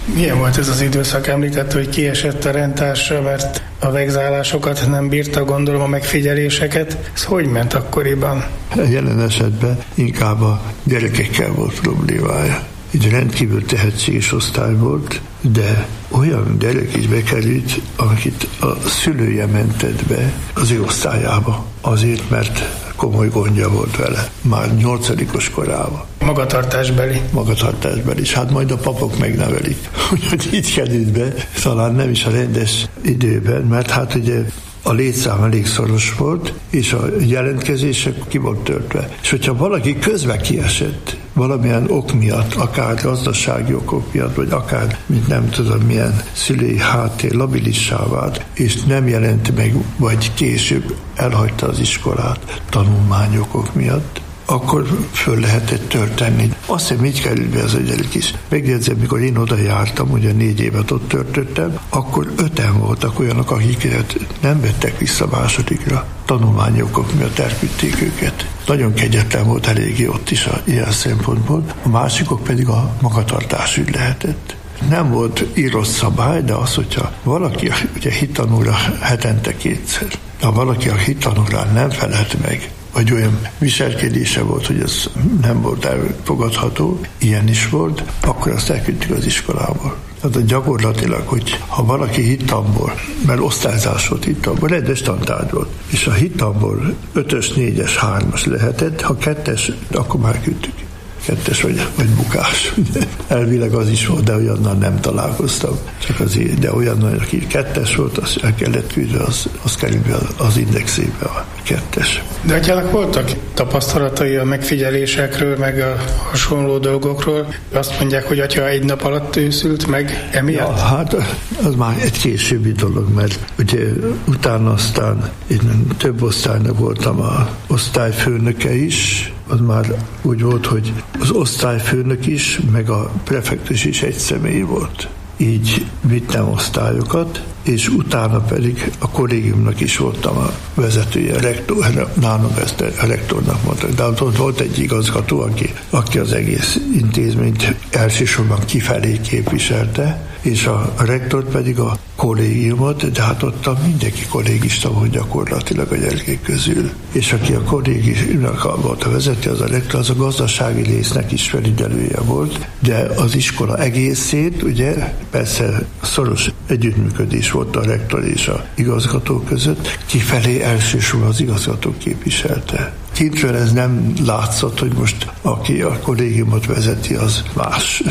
Milyen volt ez az időszak? Említett, hogy kiesett a rendtársra, mert a vegzálásokat nem bírta, gondolom, a megfigyeléseket. Ez hogy ment akkoriban? Jelen esetben inkább a gyerekekkel volt problémája. Egy rendkívül tehetséges osztály volt, de olyan gyerek is bekerült, akit a szülője mentett be az ő osztályába. Azért, mert komoly gondja volt vele. Már nyolcadikos korában. Magatartásbeli. Magatartásbeli. És hát majd a papok megnevelik. Úgyhogy így került be, talán nem is a rendes időben, mert hát ugye a létszám elég szoros volt, és a jelentkezések ki volt töltve. És hogyha valaki közbe kiesett, valamilyen ok miatt, akár gazdasági okok miatt, vagy akár, mint nem tudom, milyen szülői háttér labilissá vált, és nem jelent meg, vagy később elhagyta az iskolát tanulmányokok miatt, akkor föl lehetett törteni. Azt hiszem, így került be az a gyerek is. Megjegyzem, mikor én oda jártam, ugye négy évet ott törtöttem, akkor öten voltak olyanok, akiket nem vettek vissza másodikra. Tanulmányokok miatt elküldték őket. Nagyon kegyetlen volt eléggé ott is a ilyen szempontból. A másikok pedig a magatartásügy lehetett. Nem volt írott szabály, de az, hogyha valaki ugye hittanúra hetente kétszer, ha valaki a hittanúrán nem felelt meg, vagy olyan viselkedése volt, hogy ez nem volt elfogadható, ilyen is volt, akkor azt elküldtük az iskolából. Tehát gyakorlatilag, hogy ha valaki hittamból, mert osztályzás volt hittamból, rendes tantárgy volt, és a hittamból ötös, négyes, hármas lehetett, ha kettes, akkor már küldtük. Kettes vagy, vagy bukás. Elvileg az is volt, de olyannal nem találkoztam. Csak azért, de olyan, aki kettes volt, az el kellett küldve, az, az kerülve az indexébe a kettes. De egyáltalán voltak tapasztalatai a megfigyelésekről, meg a hasonló dolgokról? Azt mondják, hogy atya egy nap alatt őszült meg emiatt? Ja, hát az már egy későbbi dolog, mert ugye utána aztán én több osztálynak voltam a osztályfőnöke is, az már úgy volt, hogy az osztályfőnök is, meg a prefektus is egy személy volt. Így vittem osztályokat, és utána pedig a kollégiumnak is voltam a vezetője, rektor, nálam ezt a rektornak mondta, de ott volt egy igazgató, aki, aki az egész intézményt elsősorban kifelé képviselte, és a rektor pedig a kollégiumot, de hát ott mindenki kollégista volt gyakorlatilag a gyerekek közül. És aki a kollégiumnak volt a vezető, az a rektor, az a gazdasági résznek is felügyelője volt, de az iskola egészét, ugye, persze szoros együttműködés volt a rektor és a igazgató között, kifelé elsősorban az igazgató képviselte. Kintről ez nem látszott, hogy most aki a kollégiumot vezeti, az más.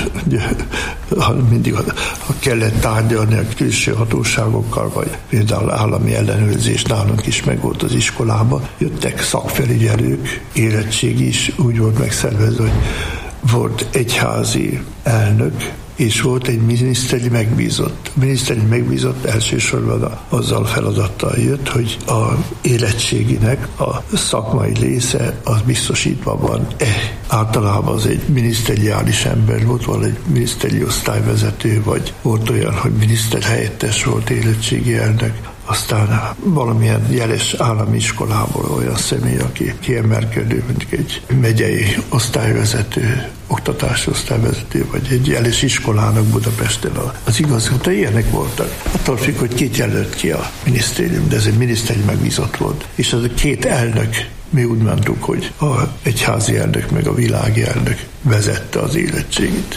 Mindig, ha kellett tárgyalni a külső hatóságokkal, vagy például állami ellenőrzés nálunk is megvolt az iskolában, jöttek szakfelügyelők, érettségi is úgy volt megszervezve, hogy volt egyházi elnök, és volt egy miniszteri megbízott. A miniszteri megbízott elsősorban azzal feladattal jött, hogy a érettséginek a szakmai része az biztosítva van. E, általában az egy miniszteriális ember volt, vagy egy miniszteri osztályvezető, vagy volt olyan, hogy miniszterhelyettes volt érettségi elnök, aztán valamilyen jeles állami iskolából olyan személy, aki kiemelkedő, mondjuk egy megyei osztályvezető, oktatási osztályvezető, vagy egy jeles iskolának Budapesten az igazgató, ilyenek voltak. Attól függ, hogy két jelölt ki a minisztérium, de ez egy miniszteri megbízott volt. És az a két elnök, mi úgy mondtuk, hogy a egyházi elnök meg a világi elnök vezette az érettségit.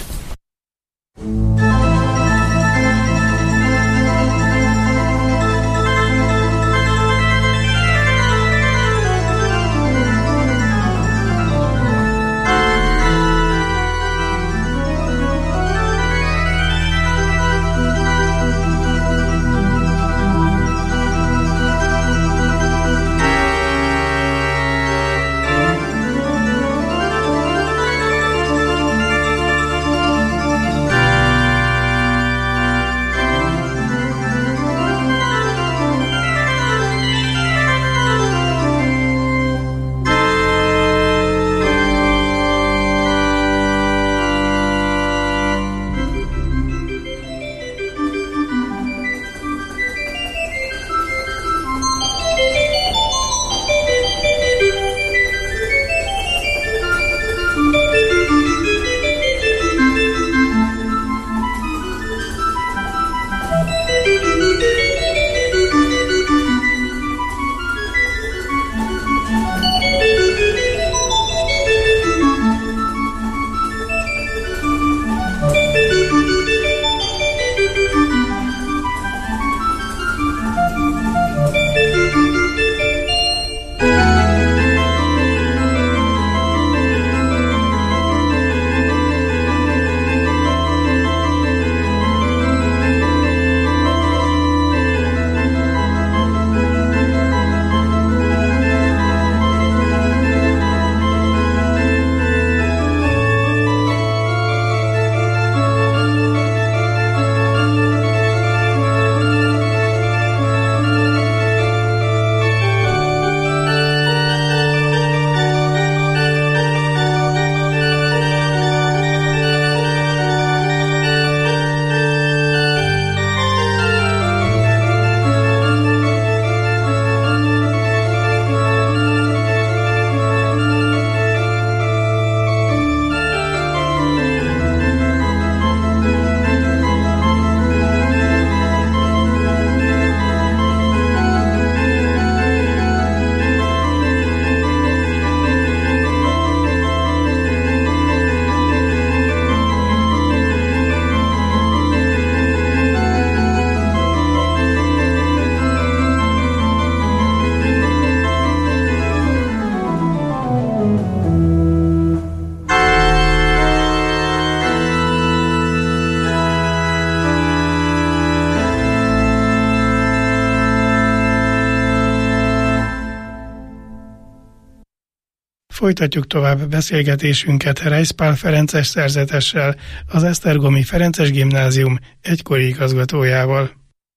Folytatjuk tovább beszélgetésünket Reisz Pál Ferences szerzetessel, az Esztergomi Ferences Gimnázium egykori igazgatójával.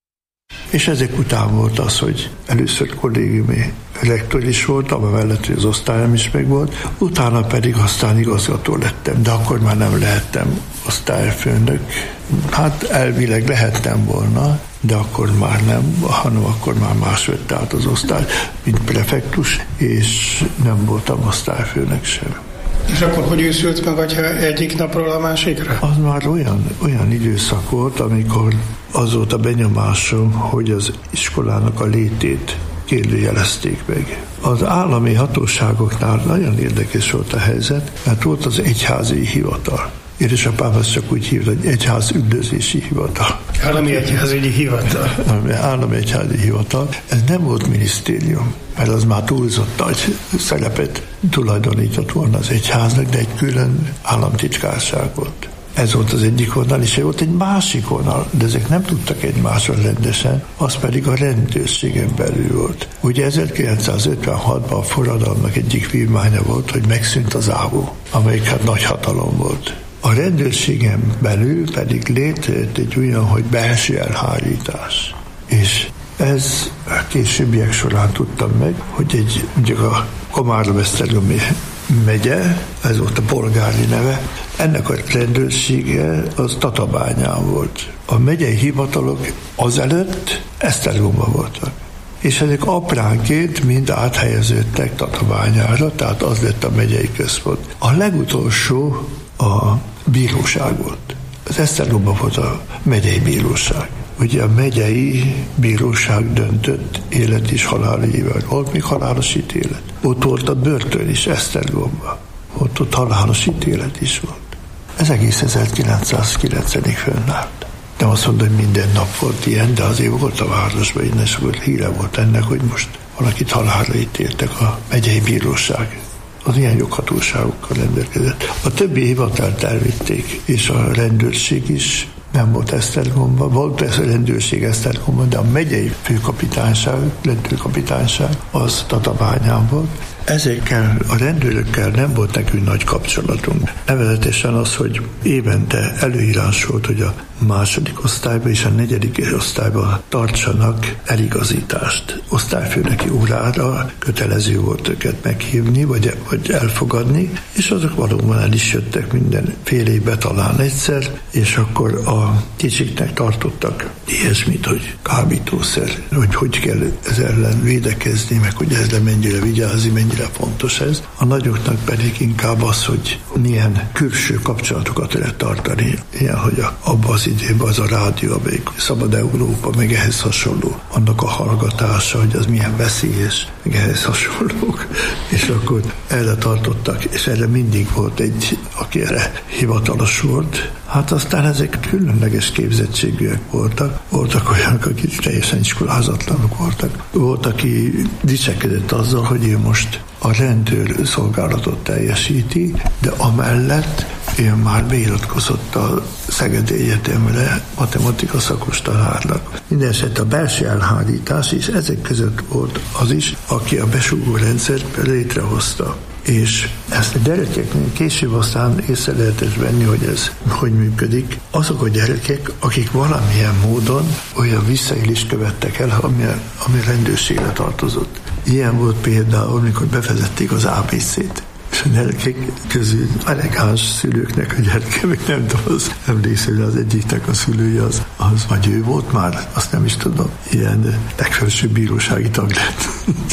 És ezek után volt az, hogy először kollégiumi rektor is voltam, amellett, hogy az osztályom is megvolt, utána pedig aztán igazgató lettem, de akkor már nem lehettem osztályfőnök. Hát elvileg lehettem volna, de akkor már nem, hanem akkor már más vette át az osztály, mint prefektus, és nem voltam osztályfőnök sem. És akkor hogy őszült meg, hogyha egyik napról a másikra? Az már olyan, olyan időszak volt, amikor az volt a benyomásom, hogy az iskolának a létét kérdőjelezték meg. Az állami hatóságoknál nagyon érdekes volt a helyzet, mert volt az egyházi hivatal. Édesapám ezt csak úgy hívta, hogy egyház üldözési hivatal. Állami egyházügyi hivatal. Állami egyházi hivatal. Ez nem volt minisztérium, mert az már túlzott nagy szerepet tulajdonított volna az egyháznak, de egy külön államtitkárság volt. Ez volt az egyik vonal, és volt egy másik vonal, de ezek nem tudtak egymásról rendesen, az pedig a rendőrségen belül volt. Ugye ezerkilencszázötvenhatban a forradalomnak egyik vívmánya volt, hogy megszűnt az ávó, amelyik hát nagy hatalom volt. A rendőrségen belül pedig létrejött egy olyan, hogy belső elhárítás. És ez a későbbiek során tudtam meg, hogy egy, mondjuk a Komárom-Esztergomi megye, ez volt a polgári neve, ennek a rendőrsége az Tatabányán volt. A megyei hivatalok azelőtt Esztergomban voltak. És ezek apránként mind áthelyeződtek Tatabányára, tehát az lett a megyei központ. A legutolsó a bíróság volt. Az Esztergomban volt a megyei bíróság. Ugye a megyei bíróság döntött élet és halálével. Volt még halálos ítélet. Ott volt a börtön is Esztergomban. Ott ott halálos ítélet is volt. Ez egész ezerkilencszázkilencvenig fönnállt. Nem azt mondom, hogy minden nap volt ilyen, de azért volt a városban, innen is volt híre volt ennek, hogy most valakit halálra ítéltek a megyei bíróság. Az ilyen joghatóságokkal rendelkezett. A többi hivatalt elvitték, és a rendőrség is nem volt Esztergomban. Volt persze a rendőrség Esztergomban, de a megyei főkapitányság, rendőrkapitányság az Tatabányán volt. Ezekkel a rendőrökkel nem volt nekünk nagy kapcsolatunk. Nevezetesen az, hogy évente előírás volt, hogy a második osztályban és a negyedik osztályban tartsanak eligazítást. Osztályfőnöki órára kötelező volt őket meghívni, vagy, vagy elfogadni, és azok valóban el is jöttek minden fél évben talán egyszer, és akkor a kicsiknek tartottak ilyesmit, hogy kábítószer, hogy hogy kell ez ellen védekezni, meg hogy ezzel mennyire vigyázni, mennyire fontos ez. A nagyoknak pedig inkább az, hogy milyen külső kapcsolatokat lehet tartani, ilyen, hogy abban az időben az a rádió, amelyik Szabad Európa, meg ehhez hasonló, annak a hallgatása, hogy az milyen veszélyes, meg ehhez hasonlók, és akkor erre tartottak, és erre mindig volt egy, aki erre hivatalos volt. Hát aztán ezek különleges képzettségűek voltak. Voltak olyanok, akik teljesen iskolázatlanok voltak. Volt, aki dicsekedett azzal, hogy ő most a rendőr szolgálatot teljesíti, de amellett ő már beiratkozott a Szegedi Egyetemre matematika szakos tanárnak. Mindenesetre a belső elhárítás, és ezek között volt az is, aki a besúgó rendszert létrehozta. És ezt a gyerekeknél később aztán észre lehetett venni, hogy ez hogy működik. Azok a gyerekek, akik valamilyen módon olyan visszaélést követtek el, ami, ami rendőrségre tartozott. Ilyen volt például, amikor bevezették az á bé cét. És a gyerekek közül elegáns szülőknek a gyereke, meg nem tudom, az emlékszem, az egyiknek a szülője az, az vagy ő volt már, azt nem is tudom, ilyen legfelsőbb bírósági tag lett.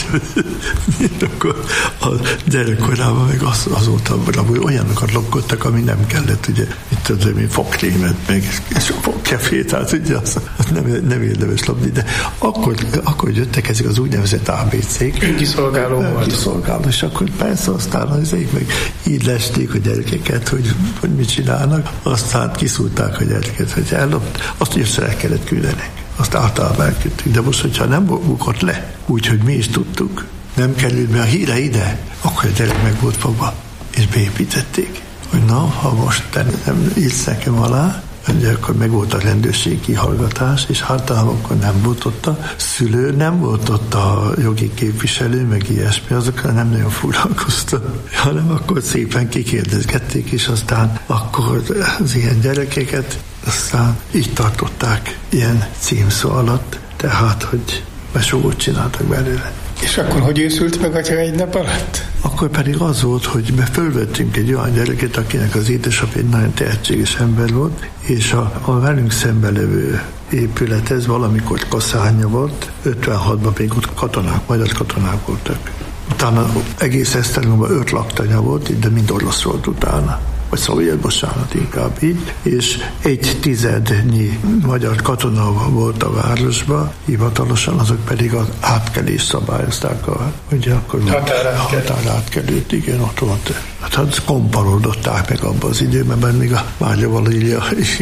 Akkor a gyerekkorában meg az, az volt a hogy olyanokat lopkodtak, ami nem kellett, ugye, mit tudom, mint fogkrémet, meg és a fogkefét, tehát ugye az, az nem, nem érdemes lopni, de akkor, akkor jöttek ezek az úgynevezett á bé cék. Önkiszolgáló volt. Önkiszolgáló, és akkor persze aztán az meg így lesték a gyerekeket, hogy, hogy mit csinálnak, aztán kiszúrták a gyereket, hogy ellopt, azt össze el kellett küldenek. Azt általában elküldtük, de most, hogyha nem bukott le, úgyhogy mi is tudtuk, nem került be a híre ide, akkor a gyerek meg volt fogva, és beépítették, hogy na, ha most te nem írsz nekem alá, ugye akkor meg volt a rendőrségi kihallgatás, és általában akkor nem volt ott a szülő, nem volt ott a jogi képviselő, meg ilyesmi, azokkal nem nagyon foglalkoztak, hanem akkor szépen kikérdezgették, és aztán akkor az ilyen gyerekeket aztán így tartották ilyen címszó alatt, tehát, hogy besogót csináltak belőle. És akkor hogy őszült meg atya egy nap alatt? Akkor pedig az volt, hogy be fölvettünk egy olyan gyereket, akinek az édesapja egy nagyon tehetséges ember volt, és a, a velünk szemben levő épület, ez valamikor Kaszárnya volt, ötvenhatban még ott katonák, magyar katonák voltak. Utána egész Esztergomban öt laktanya volt, de mind orosz volt utána. Vagy szovjet, bocsánat, inkább így, és egy tizednyi magyar katona volt a városban, hivatalosan, azok pedig az átkelést szabályozták, a, ugye akkor határátkelőt, igen, ott volt. Hát komparodották meg abban az időben, mert még a Várja Valéria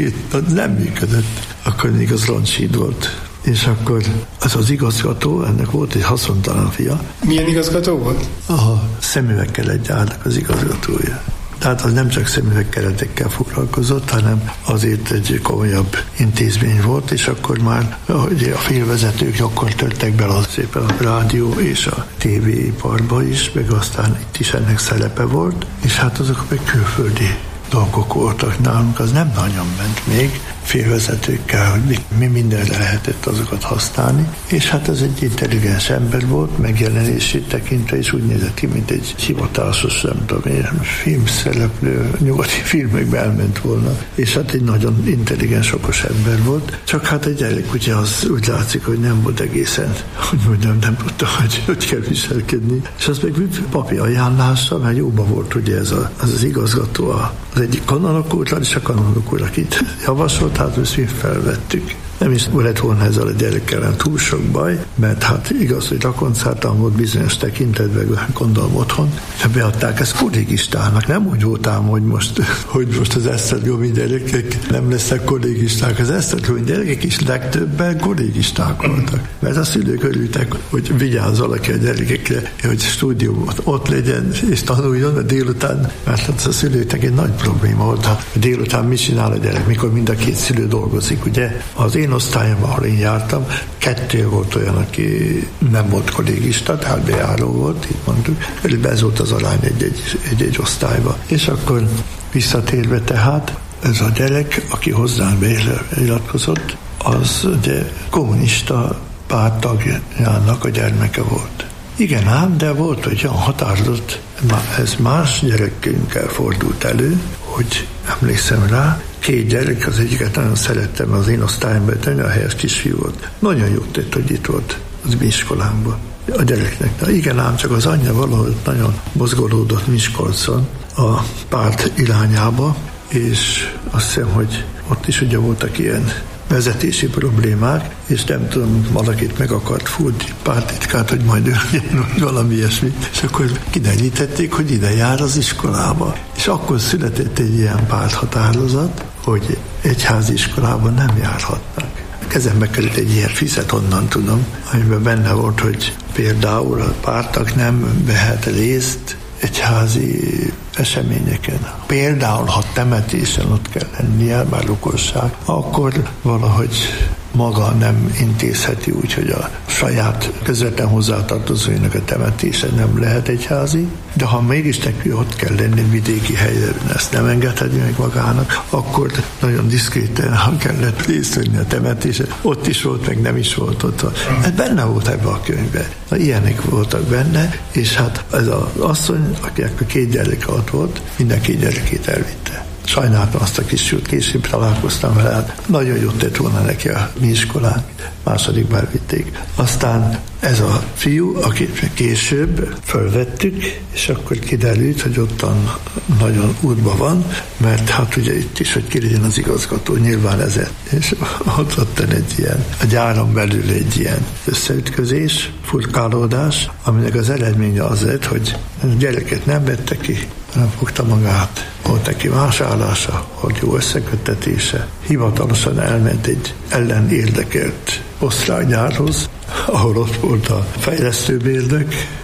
nem működött, akkor még az roncsid volt. És akkor az az igazgató, ennek volt egy haszontalan fia. Milyen igazgató volt? A szemüvegkel egy gyárnak az igazgatója. Tehát az nem csak szemüvegkeretekkel foglalkozott, hanem azért egy komolyabb intézmény volt, és akkor már ugye a félvezetők akkor törtek bele az szépen a rádió és a tévéiparba is, meg aztán itt is ennek szerepe volt, és hát azok meg külföldi dolgok voltak nálunk, az nem nagyon ment még félvezetőkkel, hogy mi, mi mindenre lehetett azokat használni, és hát ez egy intelligens ember volt, megjelenését tekintve is úgy nézett ki, mint egy hivatásos, nem tudom én, filmszereplő, nyugati filmekbe elment volna, és hát egy nagyon intelligens, okos ember volt, csak hát egy gyerek, ugye az úgy látszik, hogy nem volt egészen, hogy mondjam, nem tudta, hogy hogy kell viselkedni, és az meg papi ajánlása, mert jóban volt ugye ez a, az, az igazgató, az egyik kanonok úrral, és a kanonok úr, akit javasolt, hát ezt mi felvettük. Nem is lett volna ezzel a gyerekkel túl sok baj, mert hát igaz, hogy rakoncáltam volt bizonyos tekintetben, gondolom otthon, de beadták ezt kollégistának. Nem úgy voltam, hogy most, hogy most az esztergomi gyerekek nem lesznek kollégisták. Az esztergomi gyerekek is legtöbben kollégisták voltak. Mert a szülők örültek, hogy vigyázz valaki a gyerekekre, hogy stúdióban ott legyen és tanuljon, mert délután, mert hát a szülőknek egy nagy probléma volt. Hát délután mit csinál a gyerek, mikor mind a két szülő dolgozik, ugye? Az én osztályomban, ahol én jártam, kettő volt olyan, aki nem volt kollégista, tehát bejáró volt, így mondtuk. Ez volt az arány egy-egy, egy-egy osztályba. És akkor visszatérve tehát, ez a gyerek, aki hozzánk beiratkozott, az ugye kommunista párttagjának a gyermeke volt. Igen ám, de volt olyan határozott, ez más gyerekünkkel fordult elő, hogy emlékszem rá, két gyerek, az egyiket nagyon szerettem, az én osztályomban, nagyon helyes kisfiú volt. Nagyon jó tett, hogy itt volt az mi iskolámban a gyereknek. Na igen ám, csak az anyja valahogy nagyon mozgolódott Miskolcon a párt irányába, és azt hiszem, hogy ott is ugye voltak ilyen vezetési problémák, és nem tudom, valakit meg akart fúrni pártitkát, hogy majd ő legyen, valami ilyesmi, és akkor kiderítették, hogy ide jár az iskolába. És akkor született egy ilyen párthatározat, hogy egyházi iskolában nem járhatnak. Kezembe került egy ilyen fizet, onnan tudom, amiben benne volt, hogy például a pártak nem vehet részt egyházi eseményeken. Például, ha temetésen ott kell lennie, már okosság, akkor valahogy maga nem intézheti úgy, hogy a saját közvetlen hozzátartozóinak a temetése nem lehet egyházi, de ha mégis neki ott kell lenni vidéki helyen, ezt nem engedheti meg magának, akkor nagyon diszkréten kellett részt venni a temetésen. Ott is volt, meg nem is volt ott. Ez benne volt ebben a könyvben. Na, ilyenek voltak benne, és hát ez az asszony, akinek a két gyereke ott volt, minden két gyerekét elvitte. Sajnáltam azt a kisült, később találkoztam vele, hát nagyon jót tett volna neki a mi iskolánk, másodikban elvitték. Aztán ez a fiú, akit később fölvettük, és akkor kiderült, hogy ottan nagyon útban van, mert hát ugye itt is, hogy ki legyen az igazgató, nyilván ezért. És ott ottan egy ilyen, a gyáron belül egy ilyen összeütközés, furkálódás, aminek az eredménye az lett, hogy a gyereket nem vette ki, nem fogta magát, volt neki más állása, hogy jó összeköttetése. Hivatalosan elment egy ellen érdekelt osztrák gyárhoz, ahol ott volt a fejlesztőbérdek,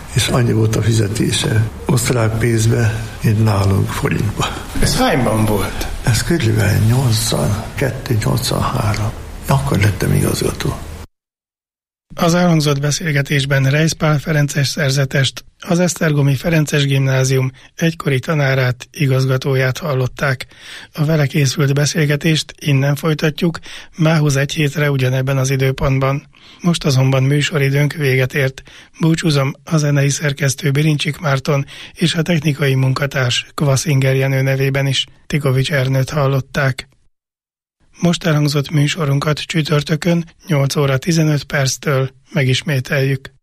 és annyi volt a fizetése osztrák pénzbe, mint nálunk forintba. Ez hányban volt? Ez körülbelül nyolcvankettő nyolcvanhárom. Akkor lettem igazgató. Az elhangzott beszélgetésben Reisz Pál Ferences szerzetest, az Esztergomi Ferences Gimnázium egykori tanárát, igazgatóját hallották. A vele készült beszélgetést innen folytatjuk, mához egy hétre ugyanebben az időpontban. Most azonban műsoridőnk véget ért. Búcsúzom, a zenei szerkesztő Birincsik Márton és a technikai munkatárs Kvaszinger Jenő nevében is Tikovics Ernőt hallották. Most elhangzott műsorunkat csütörtökön nyolc óra tizenöt perctől megismételjük.